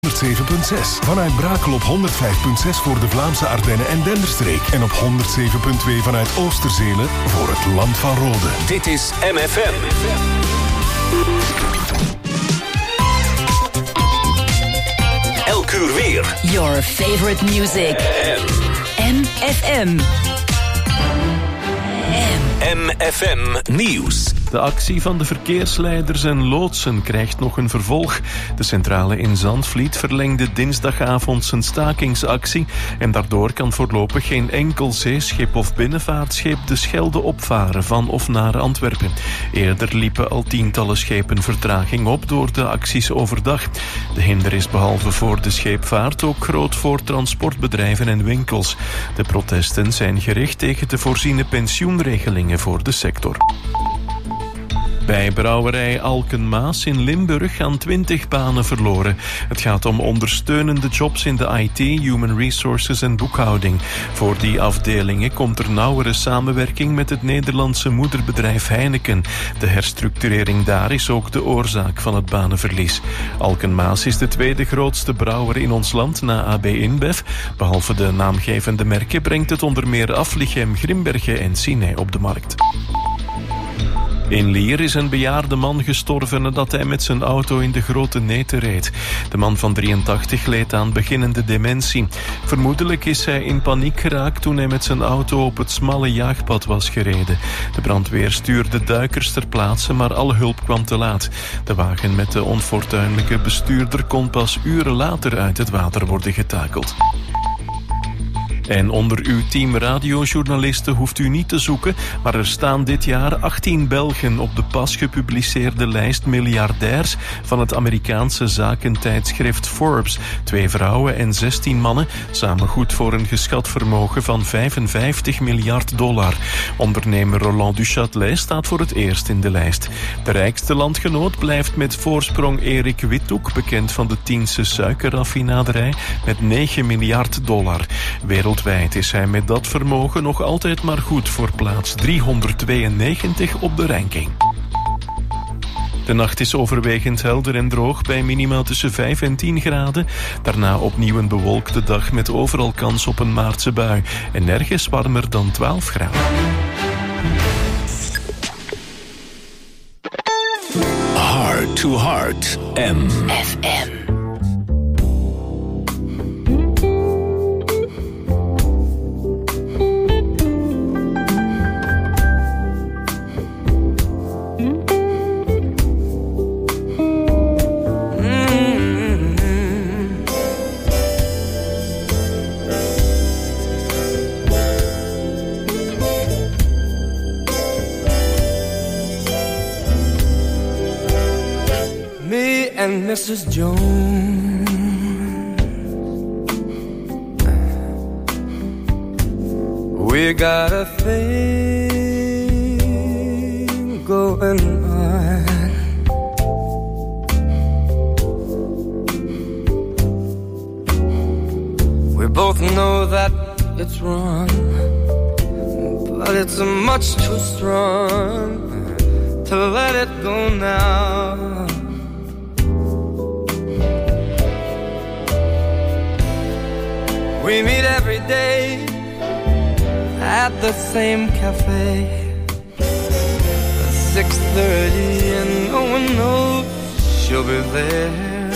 107.6. Vanuit Brakel op 105.6 voor de Vlaamse Ardennen en Denderstreek. En op 107.2 vanuit Oosterzele voor het Land van Rode. Dit is MFM. Elk uur weer. Your favorite music. MFM. MFM Nieuws. De actie van de verkeersleiders en loodsen krijgt nog een vervolg. De centrale in Zandvliet verlengde dinsdagavond zijn stakingsactie en daardoor kan voorlopig geen enkel zeeschip of binnenvaartschip de Schelde opvaren van of naar Antwerpen. Eerder liepen al tientallen schepen vertraging op door de acties overdag. De hinder is behalve voor de scheepvaart ook groot voor transportbedrijven en winkels. De protesten zijn gericht tegen de voorziene pensioenregelingen voor de sector. Bij brouwerij Alken-Maas in Limburg gaan 20 banen verloren. Het gaat om ondersteunende jobs in de IT, human resources en boekhouding. Voor die afdelingen komt er nauwere samenwerking met het Nederlandse moederbedrijf Heineken. De herstructurering daar is ook de oorzaak van het banenverlies. Alken-Maas is de tweede grootste brouwer in ons land na AB InBev. Behalve de naamgevende merken brengt het onder meer Affligem, Grimbergen en Cine op de markt. In Lier is een bejaarde man gestorven nadat hij met zijn auto in de Grote Neten reed. De man van 83 leed aan beginnende dementie. Vermoedelijk is hij in paniek geraakt toen hij met zijn auto op het smalle jaagpad was gereden. De brandweer stuurde duikers ter plaatse, maar alle hulp kwam te laat. De wagen met de onfortuinlijke bestuurder kon pas uren later uit het water worden getakeld. En onder uw team radiojournalisten hoeft u niet te zoeken, maar er staan dit jaar 18 Belgen op de pas gepubliceerde lijst miljardairs van het Amerikaanse zakentijdschrift Forbes. 2 vrouwen en 16 mannen, samen goed voor een geschat vermogen van $55 miljard. Ondernemer Roland Duchâtelet staat voor het eerst in de lijst. De rijkste landgenoot blijft met voorsprong Erik Withoek, bekend van de Tiense suikerraffinaderij, met $9 miljard. Wereldwijd is hij met dat vermogen nog altijd maar goed voor plaats 392 op de ranking. De nacht is overwegend helder en droog bij minimaal tussen 5 en 10 graden. Daarna opnieuw een bewolkte dag met overal kans op een maartse bui. En nergens warmer dan 12 graden. Heart to Heart. FM. And Mrs. Jones, we got a thing going on. We both know that it's wrong, but it's much too strong to let it go now. We meet every day at the same cafe at 6:30 and no one knows she'll be there,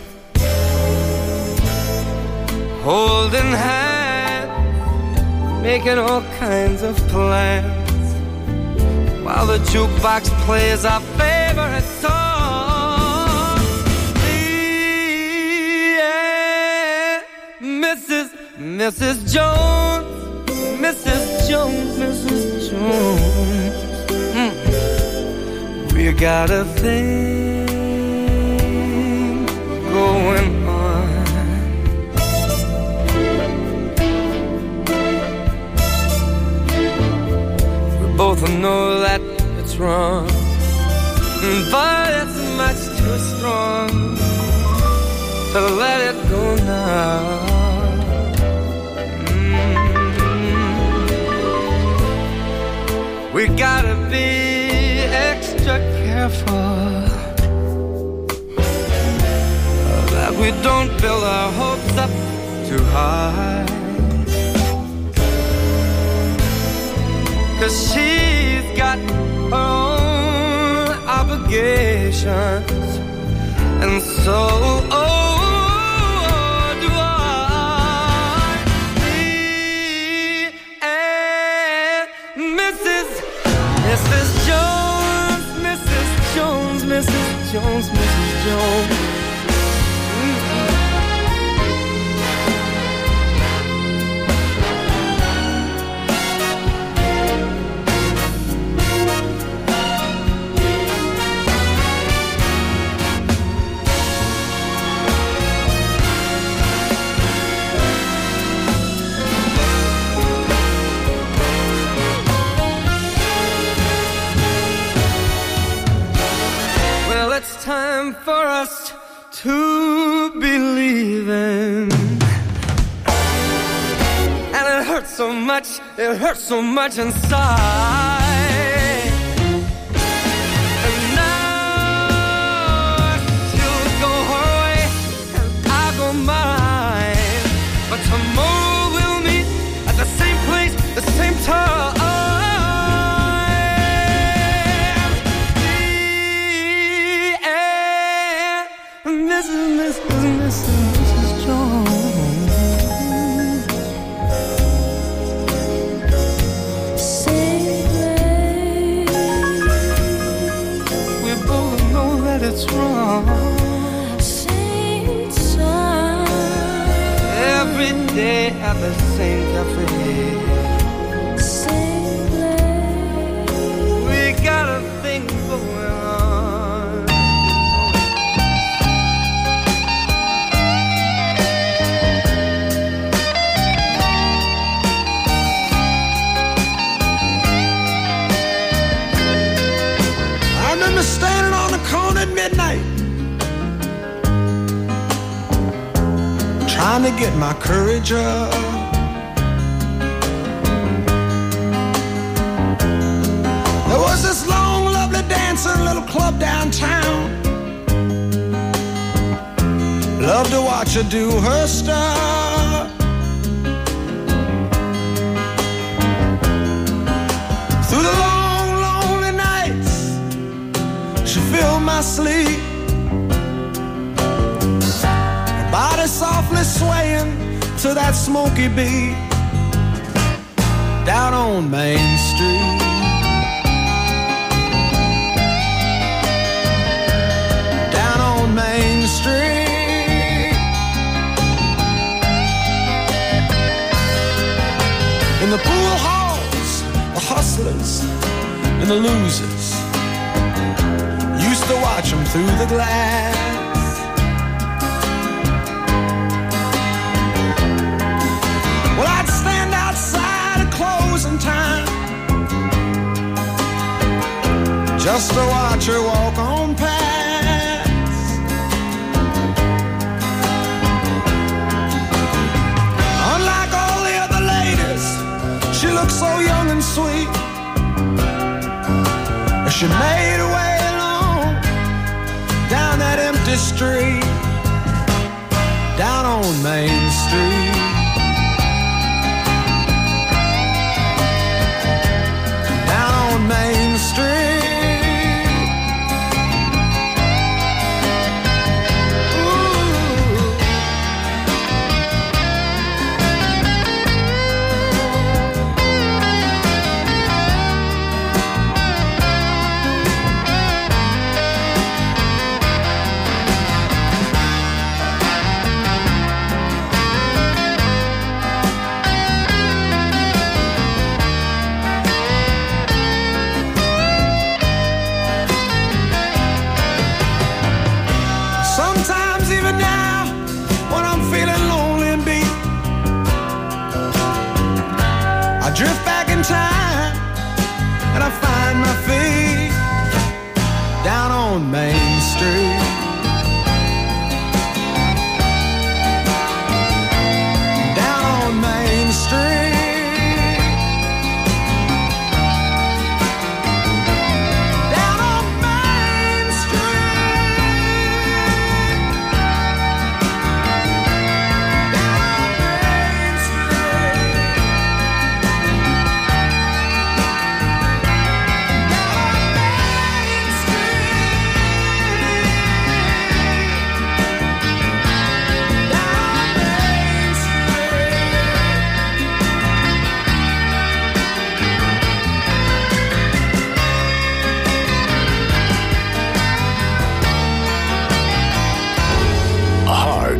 holding hands, making all kinds of plans, while the jukebox plays our favorite song. Yeah, Mrs. Jones, Mrs. Jones, Mrs. Jones. We got a thing going on. We both know that it's wrong, but it's much too strong to let it go now. We gotta be extra careful that we don't build our hopes up too high. 'Cause she's got her own obligations, and so do I. Me and Mrs. Jones, Mrs. Jones, Mrs. Jones, Mrs. Jones. It's time for us to be leaving, and it hurts so much inside. And now she'll go her way and I'll go mine, but tomorrow we'll meet at the same place, the same time. Mrs. Jones. Say we both know that it's wrong. Same time. Every day at the same cafe. Same place. We got a thing going on. Standing on the corner at midnight, trying to get my courage up. There was this long, lovely dancer in a little club downtown. Loved to watch her do her stuff. Through the long, lonely nights, she filled my sleep. Her body softly swaying to that smoky beat. Down on Main Street. Down on Main Street. In the pool halls, the hustlers and the losers used to watch them through the glass. Well, I'd stand outside at closing time just to watch her walk on past. Unlike all the other ladies, she looked so young and sweet. She made her way down that empty street, down on Main Street. Down on Main Street.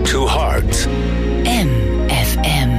to Heart. MFM.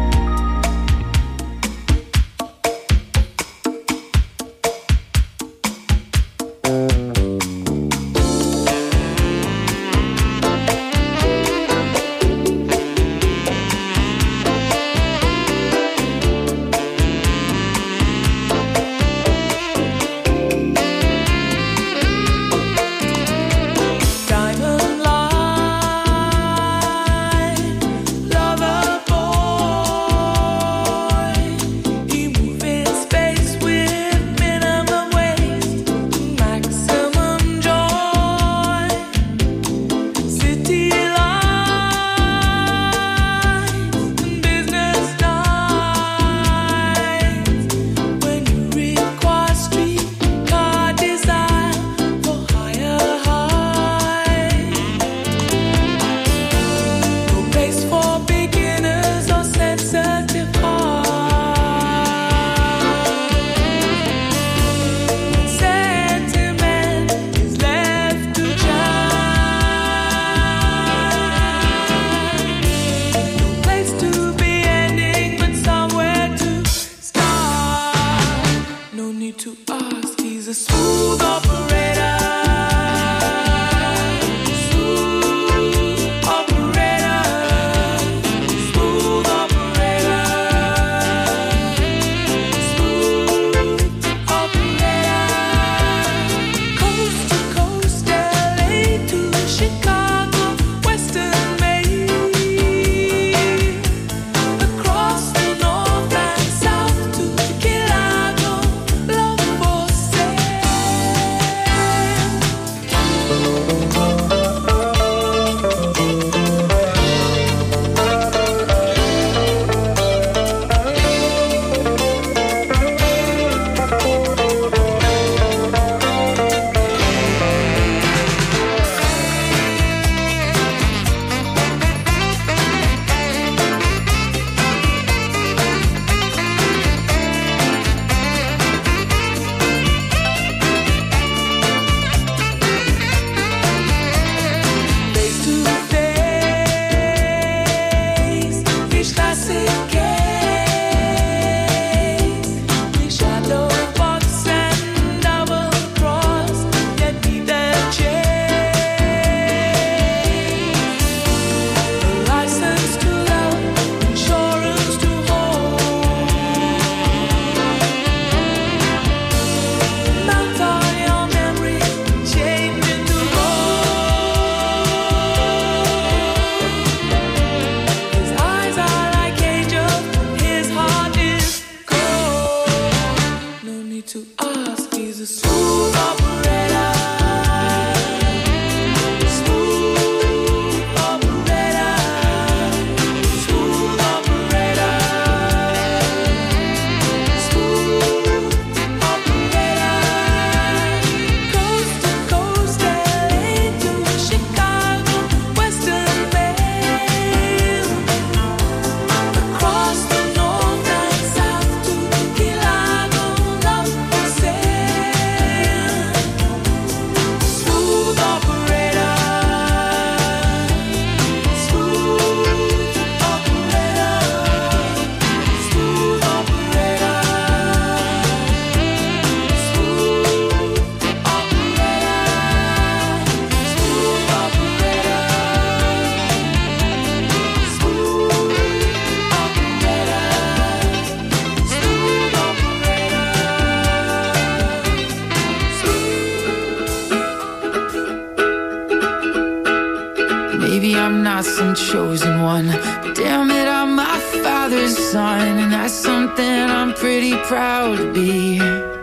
Chosen one, but damn it, I'm my father's son, and that's something I'm pretty proud to be.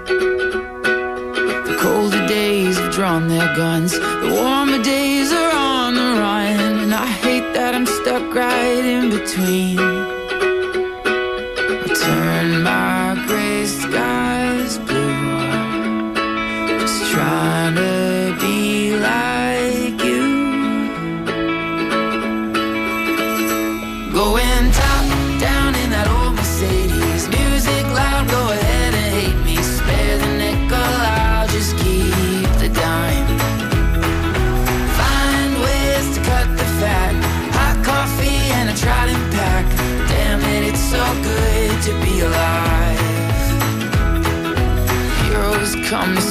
The colder days have drawn their guns, the warmer days are on the run, and I hate that I'm stuck right in between. I turn my gray skies blue, just trying to be like you. Going top down in that old Mercedes, music loud, go ahead and hate me. Spare the nickel, I'll just keep the dime. Find ways to cut the fat. I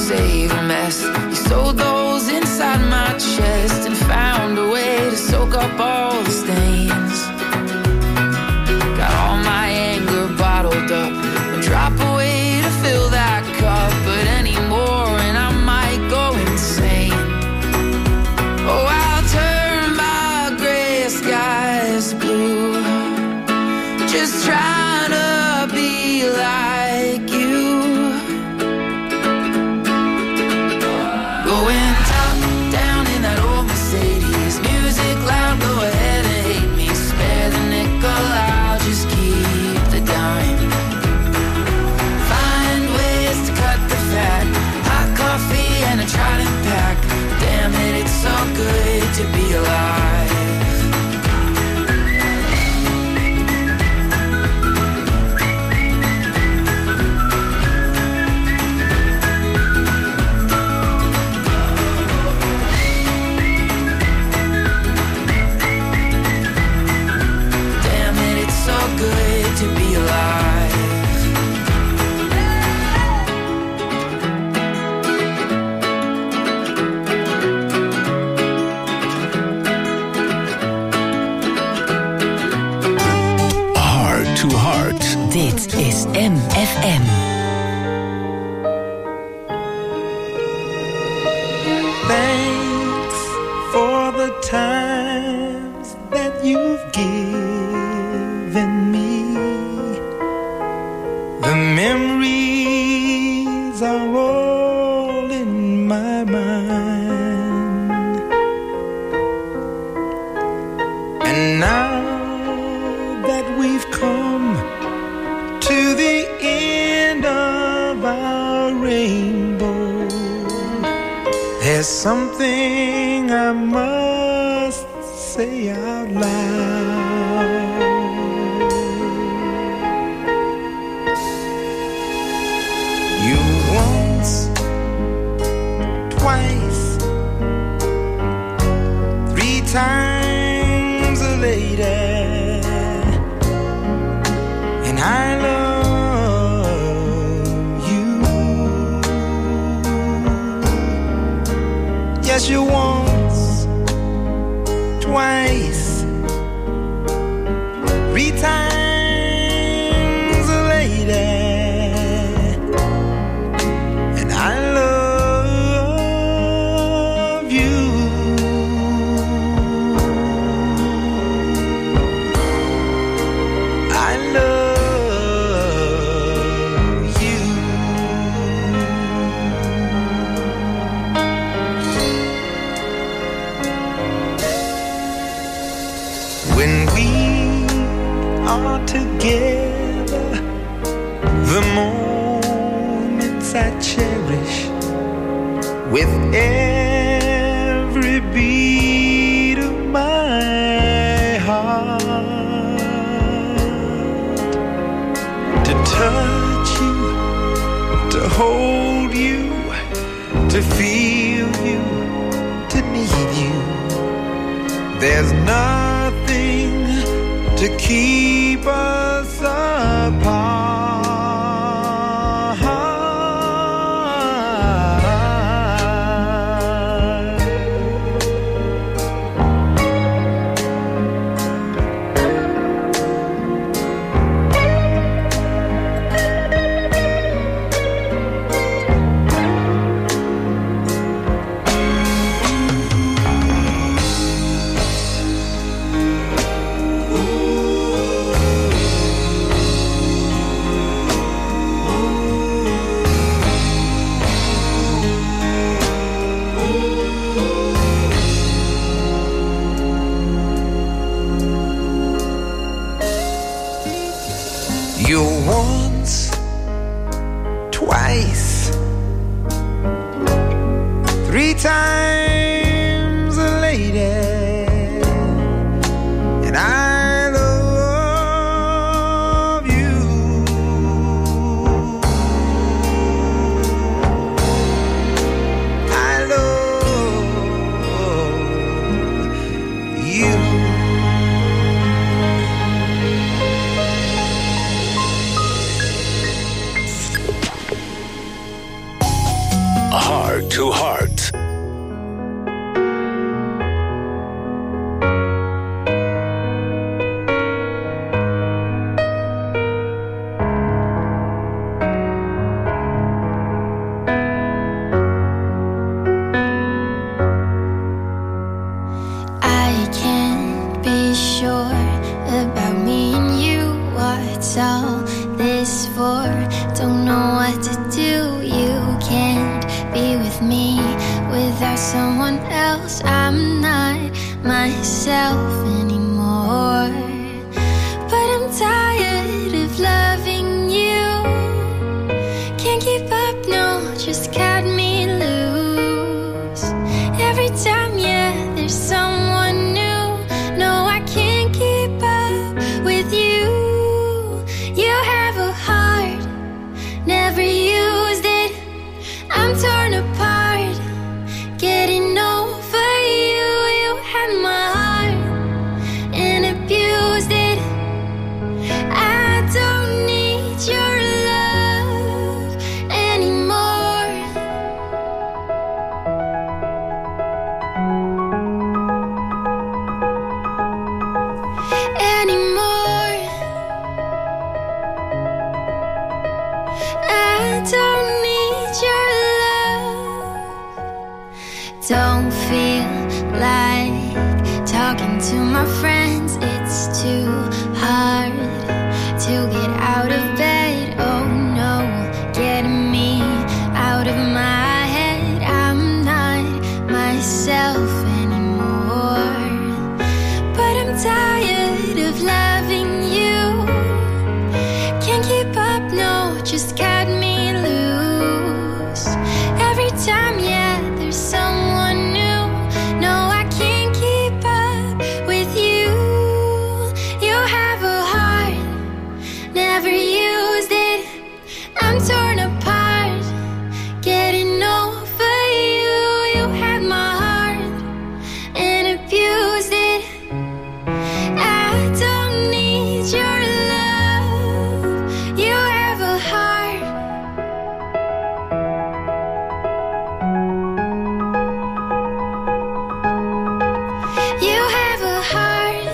save a mess. You sewed those inside my chest and found a way to soak up all the stains. Got all my anger bottled up, a drop away to fill that cup, but anymore and I might go insane. Oh, I'll turn my gray skies blue, just trying to be like you. Going top down in that old Mercedes, music loud, go ahead and hate me. Spare the nickel, I'll just keep the dime. Find ways to cut the fat, hot coffee and a Trident pack. Damn it, it's so good to be alive. To be alive. Heart to Heart. Dit is MFM. Thanks for the times that you've given me. The memories are all in my mind. And now that we've come to the end of our rainbow, there's something I must say out loud. You once, twice, 3 times a lady, and I love you. Yes, you once, twice, 3 times a lady. Together, the moments I cherish with every beat of my heart. To touch you, to hold you, to feel you, to need you. There's nothing to keep us apart. You once, twice, 3 times a lady, and I love you. I love you. What's all this for? Don't know what to do. You can't be with me without someone else. I'm not myself anymore. But I'm tired of loving you. Can't keep up, no, just cut me loose. Every time, yeah, there's someone new. No, I can't keep up with you. You have a heart, never used it. I'm torn apart, getting over you. You had my heart and abused it. I don't need your love anymore. Anymore. I don't need your love. Don't feel like talking to my friends. It's too hard to get out of bed. Oh no, getting me out of my head. I'm not myself anymore. But I'm tired of loving you. Can't keep up, no, just cut me loose. Every time, yeah, there's someone new. No, I can't keep up with you. You have a heart, never used it. I'm torn apart, getting over you. You had my heart and abused it. I don't need your love. You have a heart. You have a heart.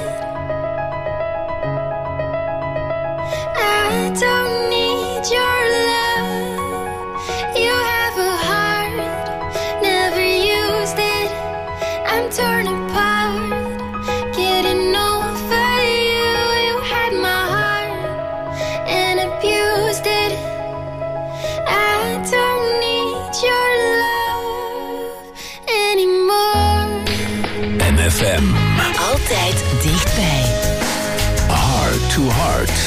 I don't need your love. You have a heart, never used it. I'm torn apart, getting over you. You had my heart and abused it. I don't need your love anymore. MFM. Altijd dichtbij. Heart to Heart.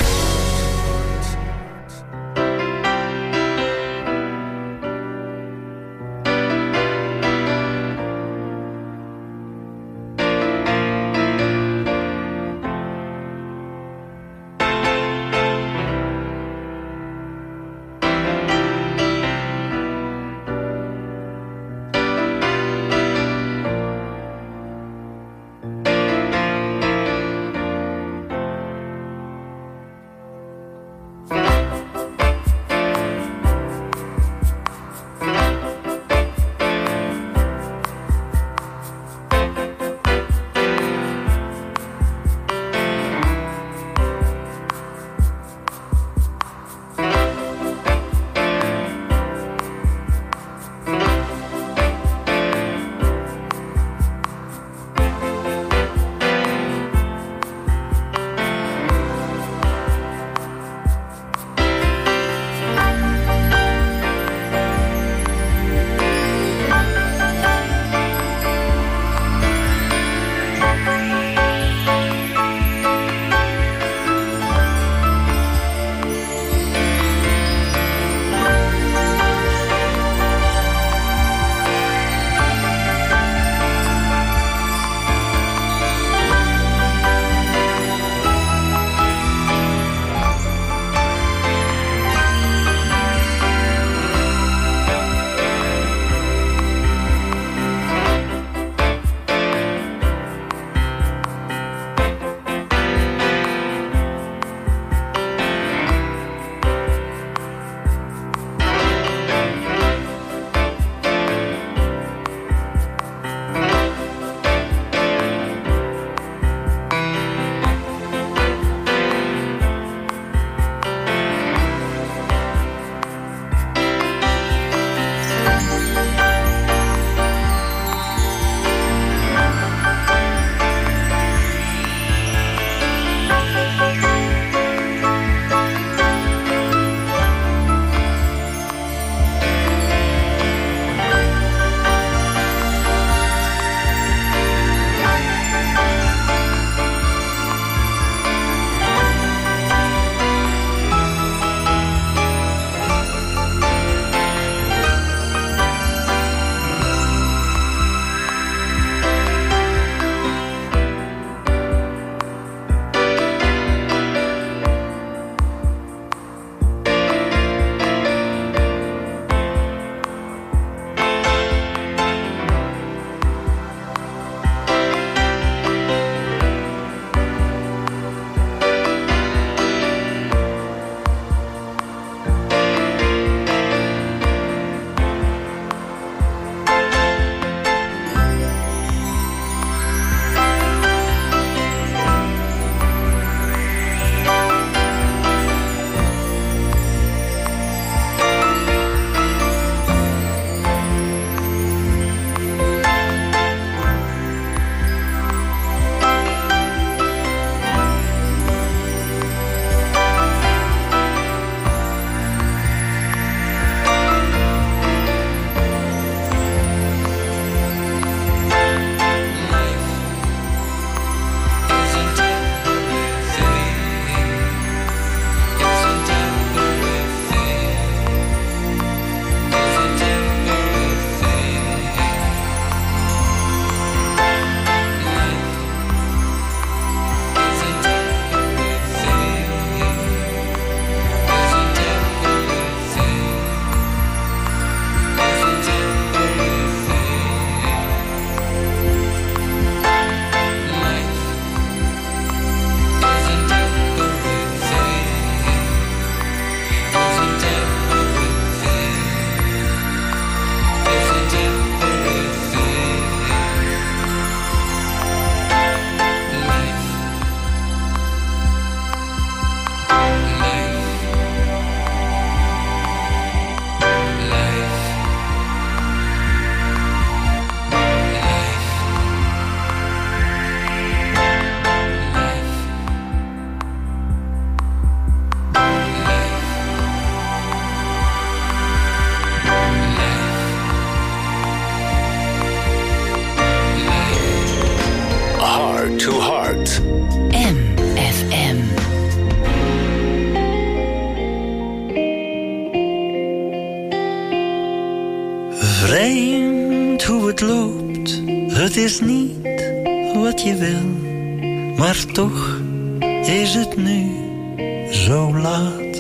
Het is niet wat je wil, maar toch is het nu zo laat.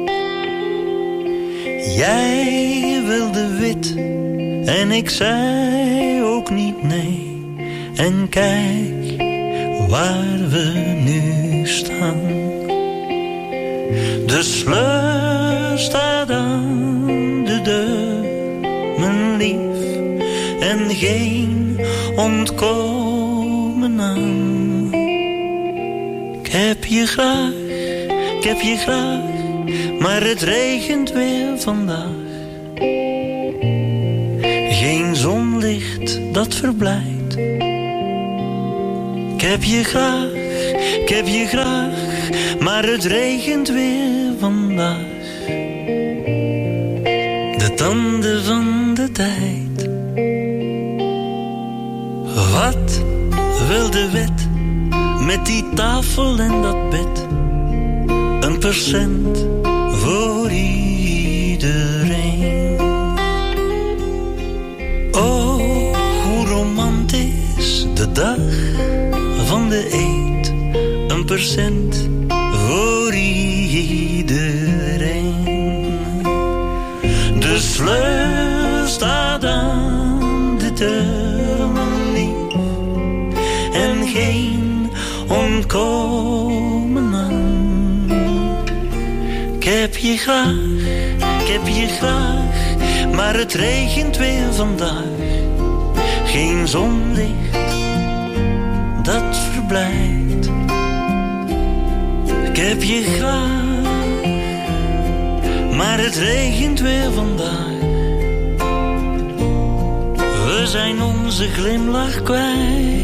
Jij wilde wit en ik zei ook niet nee. En kijk waar we nu staan. De sleur staat aan de deur, mijn lief, en geen ontkomen aan. Ik heb je graag, maar het regent weer vandaag. Geen zonlicht dat verblijdt. Ik heb je graag, maar het regent weer vandaag. De tanden van de tijd. Wat wil de wet met die tafel en dat bed? 1% voor iedereen. Oh, hoe romantisch de dag van de eet. 1% voor iedereen. De sleur staat aan de deur, mijn lief, en geen ontkomen aan. Ik heb je graag, maar het regent weer vandaag. Geen zonlicht dat verblijdt. Ik heb je graag, maar het regent weer vandaag. We zijn onze glimlach kwijt.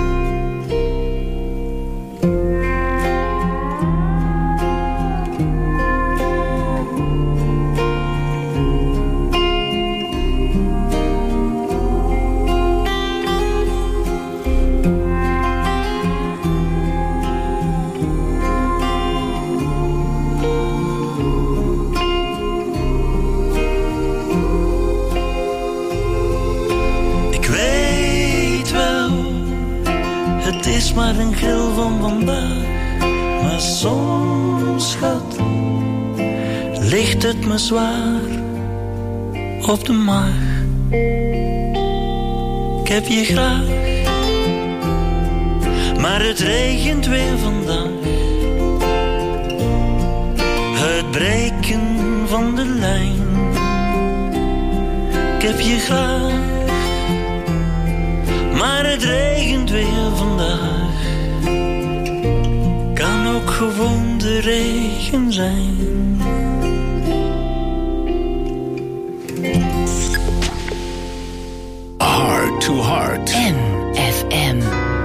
Maar een gril van vandaag. Maar soms, schat, ligt het me zwaar op de maag. Ik heb je graag, maar het regent weer vandaag. Het breken van de lijn. Ik heb je graag, maar het regent weer vandaag. Kan ook gewoon de regen zijn. Heart to Heart. NFM.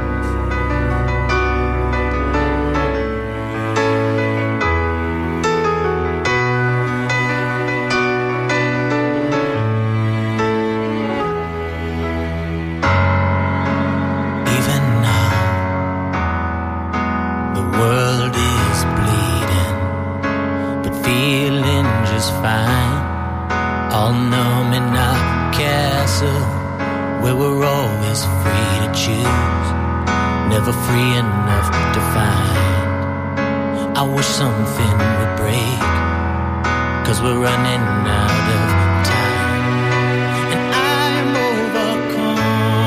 Never free enough to find. I wish something would break, 'cause we're running out of time. And I'm overcome,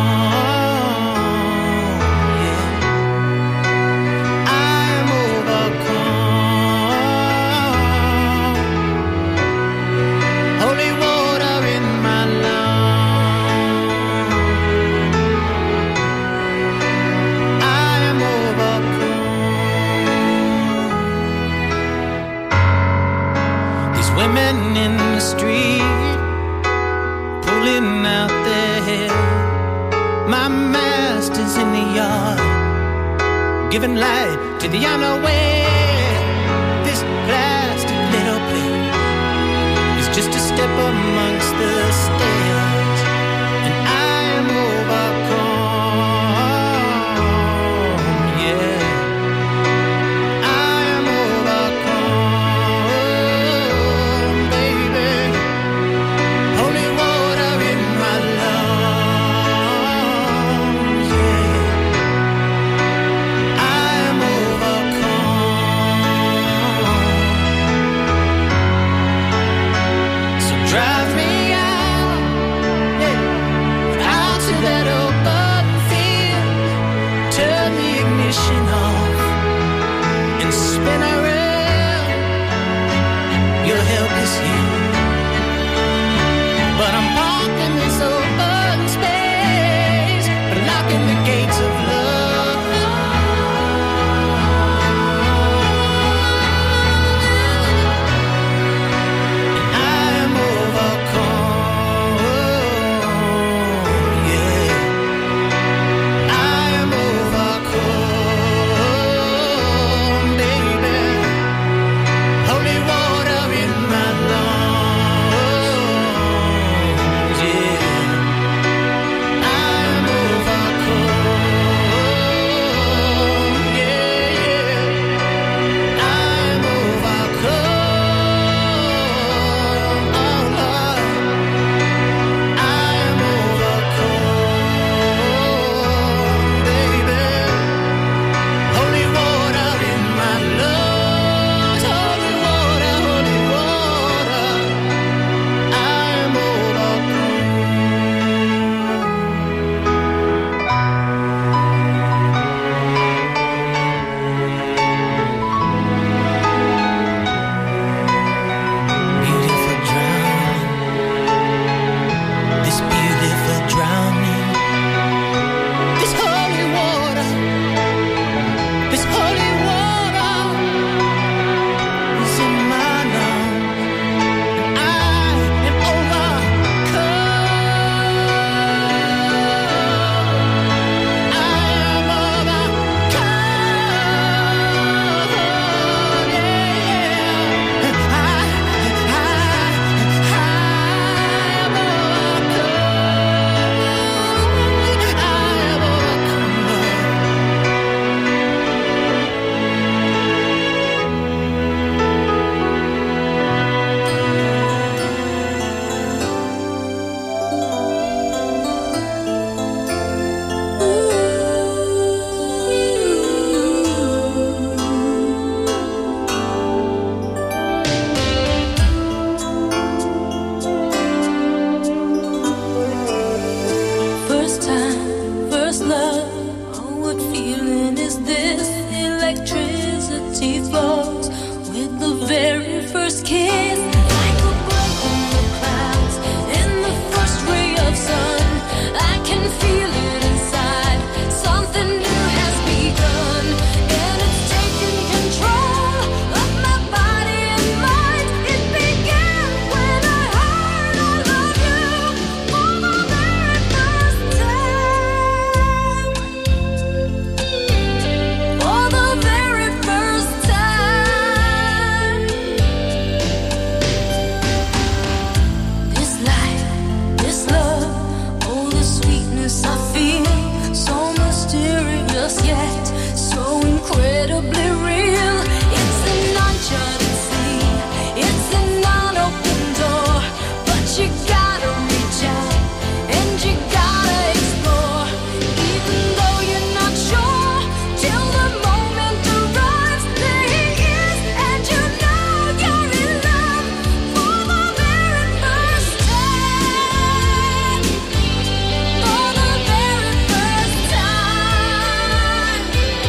yeah. I'm overcome. Holy water in my lungs. I'm overcome. These women in the street pulling out their hair. My master's in the yard giving light to the unaware. This plastic little place is just a step amongst the stairs. And I'm overcome, yeah. I'm overcome, baby. Holy water in my lungs. first kiss, like a break in the clouds, in the first ray of sun. I can feel it inside, something new has begun, and it's taking control of my body and mind. It began when I heard I love you for the very first time. For the very first time. This life, this love, oh the sweetness I feel, so mysterious yet so incredibly real. It's an uncharted sea, it's an unopened door, but you gotta reach out and you gotta explore, even though you're not sure till the moment arrives. There he is, and you know you're in love for the very first time. For the very first time.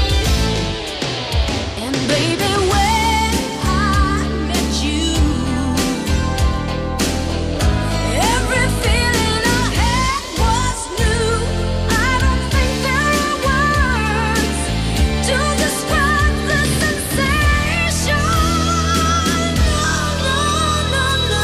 And baby, when I met you, every feeling I had was new. I don't think there are words to describe the sensation. No, no, no,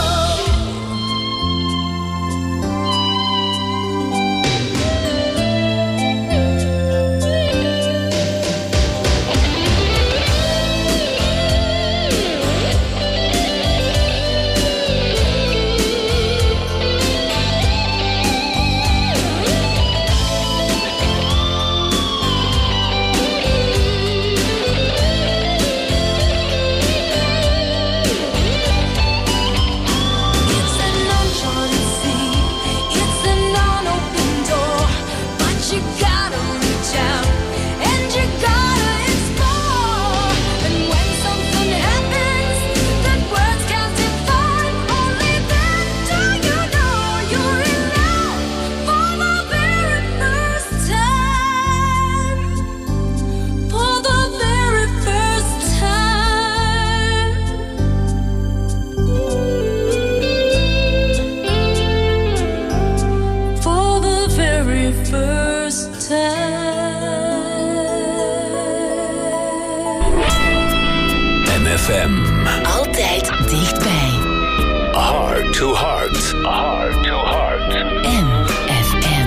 it's an uncharted sea, it's an unopened door, but you gotta reach out and you gotta explore. And when something happens that words can't define, only then do you know you're in love for the very first time. For the very first time. For the very first time. MFM. Altijd dichtbij. Heart to heart. Heart to heart. MFM.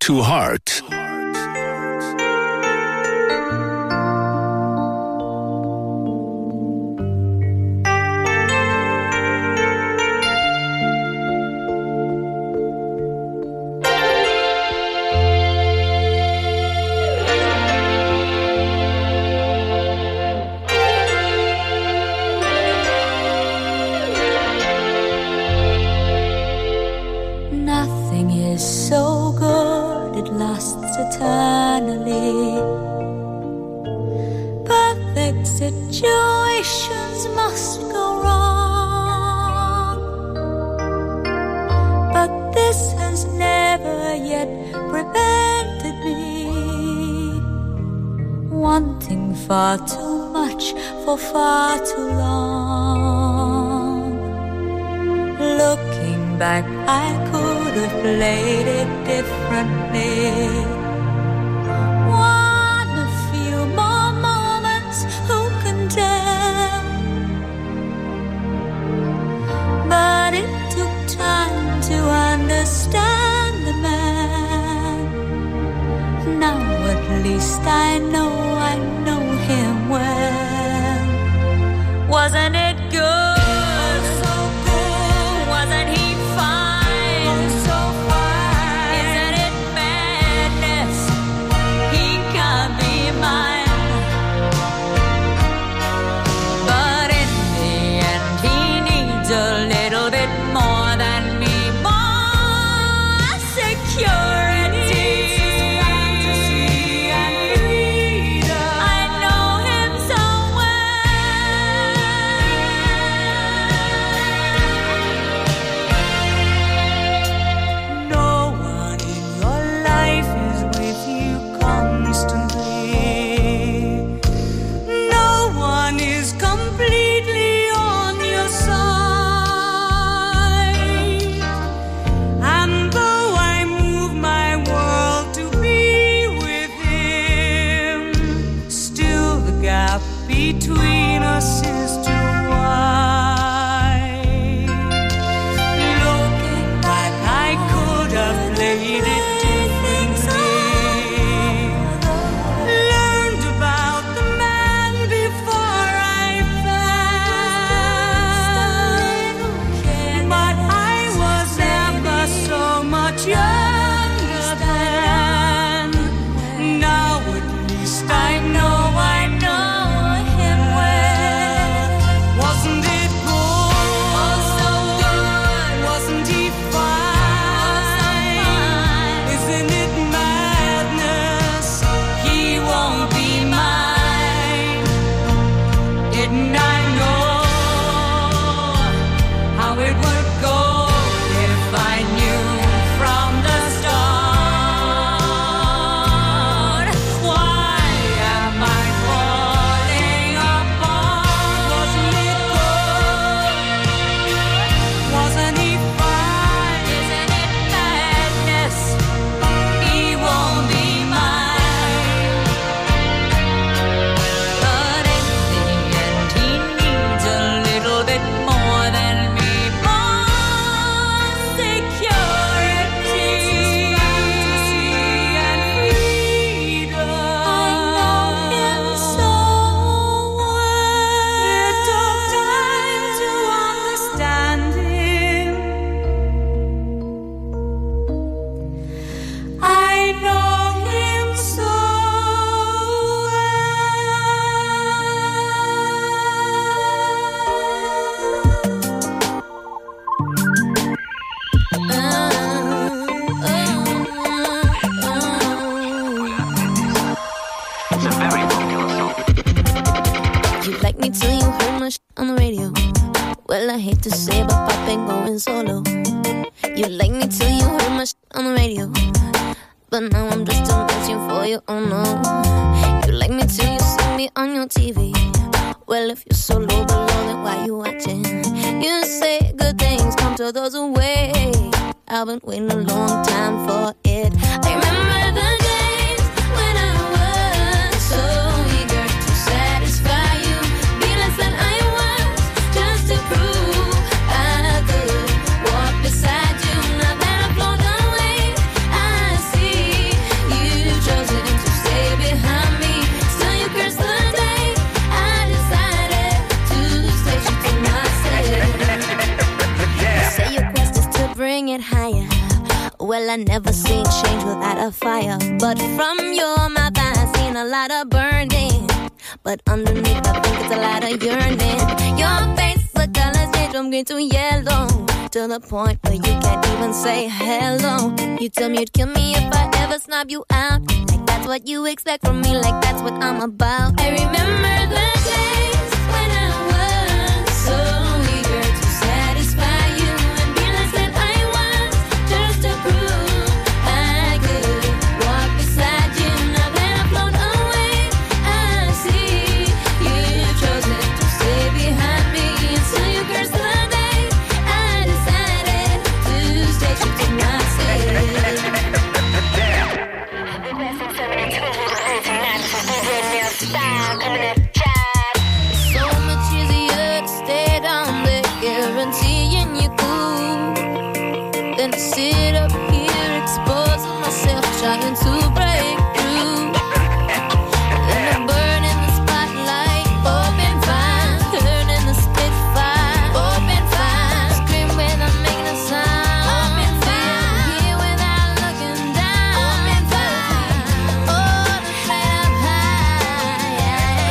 to Heart. So good it lasts eternally. Perfect situations must go wrong, but this has never yet prevented me wanting far too much for far too long. Looking back, I could have played it differently. Want a few more moments, who can tell? But it took time to understand the man. Now at least I know him well. Wasn't it good? Between us is too wide. Looking back, I could have played it differently. Learned about the man before I fell. But I was never so much younger then. Now at least I know. Wasn't it good? Oh, so good. Wasn't he fine? Isn't it madness? He won't be mine. Didn't I know how it would go if I knew from the start? Why am I falling apart? Wasn't he fine? Isn't it madness? He won't be mine. But in the end, he needs a little bit more than me. More security and freedom. I know him so well. It took time to understand him. I know him so You like me till you heard my on the radio. Well, I hate to say, but Pop ain't going solo. You like me till you heard my on the radio. But now I'm just too much for you, oh no. You like me till you see me on your TV. Well, if you're so low below, then why you watching? You say good things come to those who wait. I've been waiting a long time for it. I remember the days when I was so eager to satisfy you. Be less than I was, just to prove I could walk beside you. Now that I've flown away, I see Well, I never seen change without a fire. But from your mouth I seen a lot of burning. But underneath I think it's a lot of yearning. Your face, the colors change from green to yellow, to the point where you can't even say hello. You tell me you'd kill me if I ever snob you out. Like that's what you expect from me, like that's what I'm about. I remember the days when I was so eager to satisfy you and be less than I was, just to prove I could walk beside you. Now that I've flown away, I see you've chosen to stay behind me. And so you curse the day I decided to stay true to myself. So much easier to stay down there, guaranteeing you cool, than to sit up here exposing myself, trying to break through. Then I burn in the spotlight, open fire, turn in the spitfire, open fire, scream without making a sound, open fire, here without looking down, open fire, oh, the fire up high.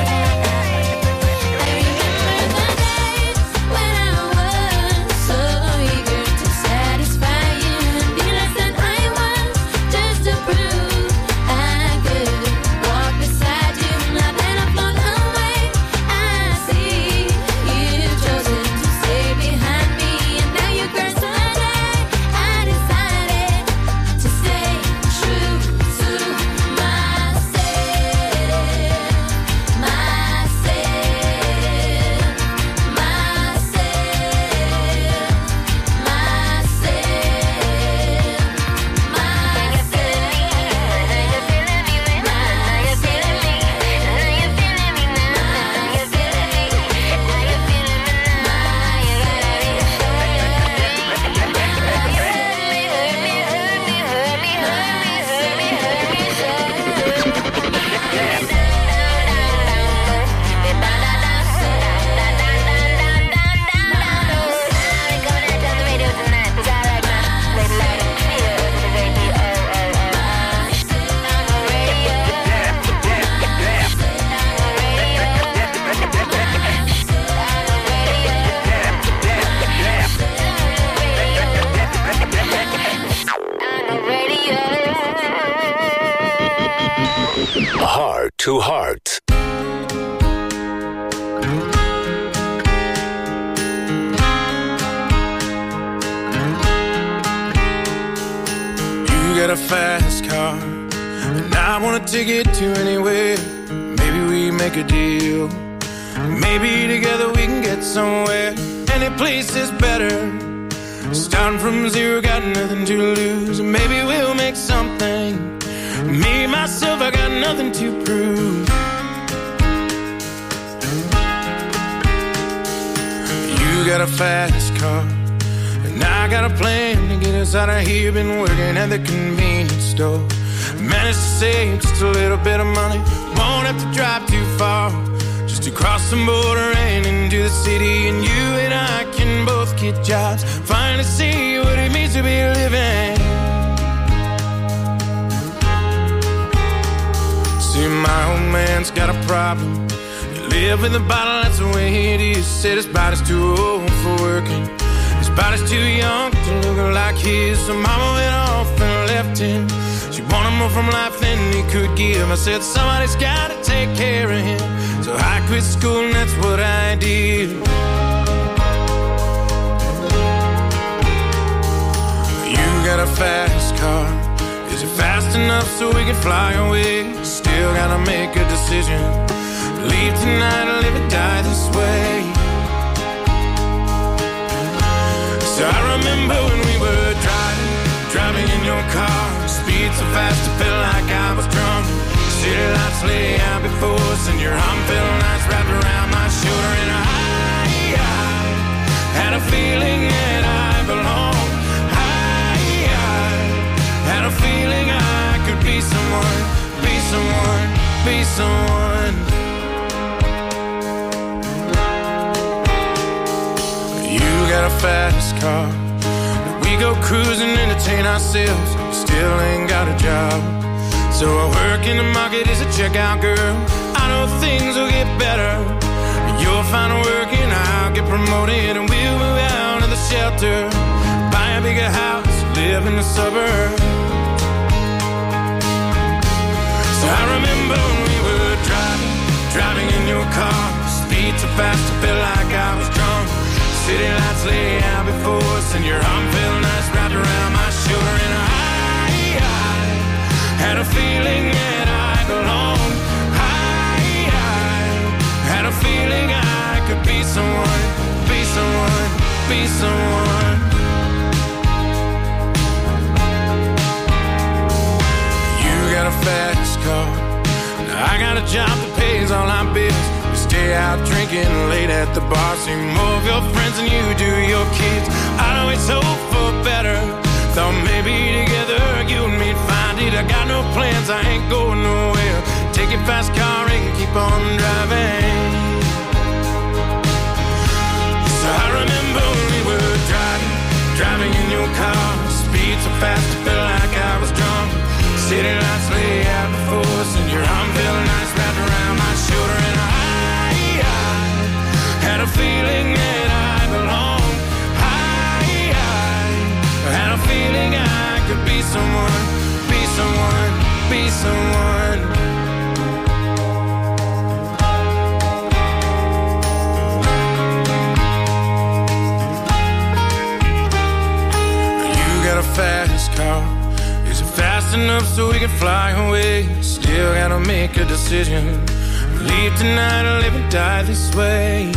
I remember the days when I was so eager to satisfy you and be less than I was, just to prove I could walk beside you. Now that I've flown away, I see you've chosen to stay behind me, and now you curse the day I decided to stay true to myself, Heart to Heart. You got a fast car, and I wanna take it to anywhere. Maybe we make a deal. Maybe together we can get somewhere. Any place is better. Starting from zero, got nothing to lose. Maybe we'll make something. Me, myself, I got nothing to prove. You got a fast car, and I got a plan to get us out of here. Been working at the convenience store. Managed to save just a little bit of money. Won't have to drive too far, just to cross the border and into the city. And you and I can both get jobs, finally see what it means to be living. See, my old man's got a problem. You live in the bottle, that's the way it is. Said his body's too old for working, his body's too young to look like his. So mama went off and left him. She wanted more from life than he could give. I said somebody's gotta take care of him, so I quit school and that's what I did. You got a fast car, is it fast enough so we can fly away? Still gotta make a decision, leave tonight or live and die this way. So I remember when we were driving in your car. Speed so fast I felt like I was drunk. City lights lay out before us, and your arm felt nice wrapped around my shoulder. And I had a feeling that I belonged. I had a feeling I could be someone, be someone, be someone. You got a fast car, we go cruising, entertain ourselves. still ain't got a job. So I work in the market as a checkout girl. I know things will get better. You'll find work and I'll get promoted, and we'll move out of the shelter, buy a bigger house, live in the suburbs. So I remember when we were driving in your car, speed so fast I felt like I was drunk. City lights lay out before us, and your arm felt nice wrapped around my shoulder. And I had a feeling that I belonged. I had a feeling I could be someone, be someone, be someone. You got a fast car, I got a job that pays all our bills. We stay out drinking late at the bar, see more of your friends than you do your kids. I'd always hope for better, thought maybe together you and me'd find it. I got no plans, I ain't going nowhere. Take your fast car and keep on driving. So I remember when we were driving in your car, speed so fast I felt like I was drunk. City lights lay out before us, and your arm felt nice wrapped around my shoulder. And I had a feeling that I belonged. I had a feeling I could be someone, be someone, be someone. You got a fast car, is it fast enough so we can fly away? Still gotta make a decision, leave tonight or live and die this way.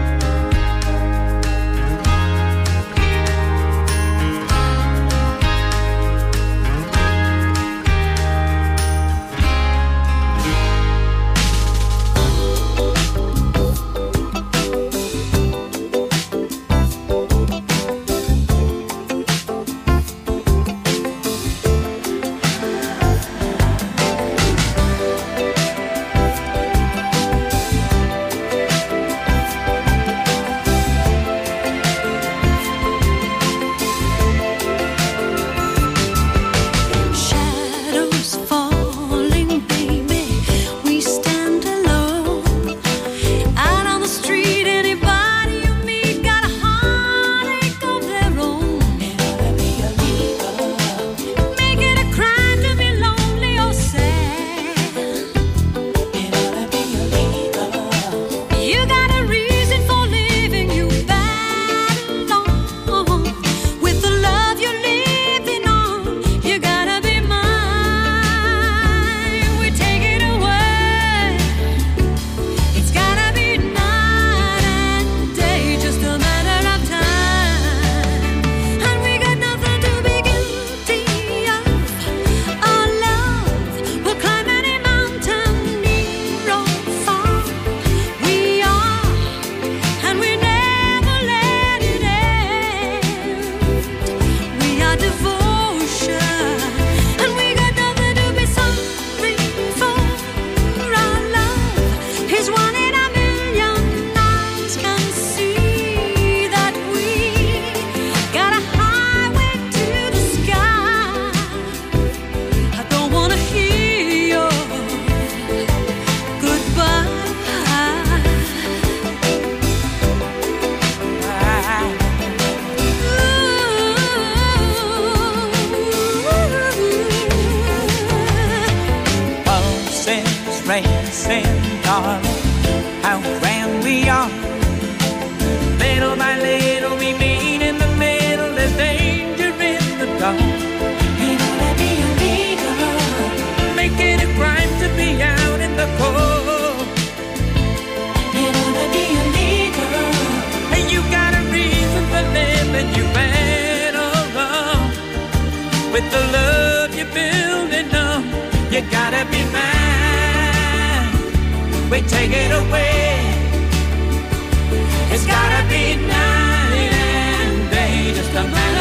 With the love you're building up, you gotta be mine. We take it away. It's gotta be night and day, just a matter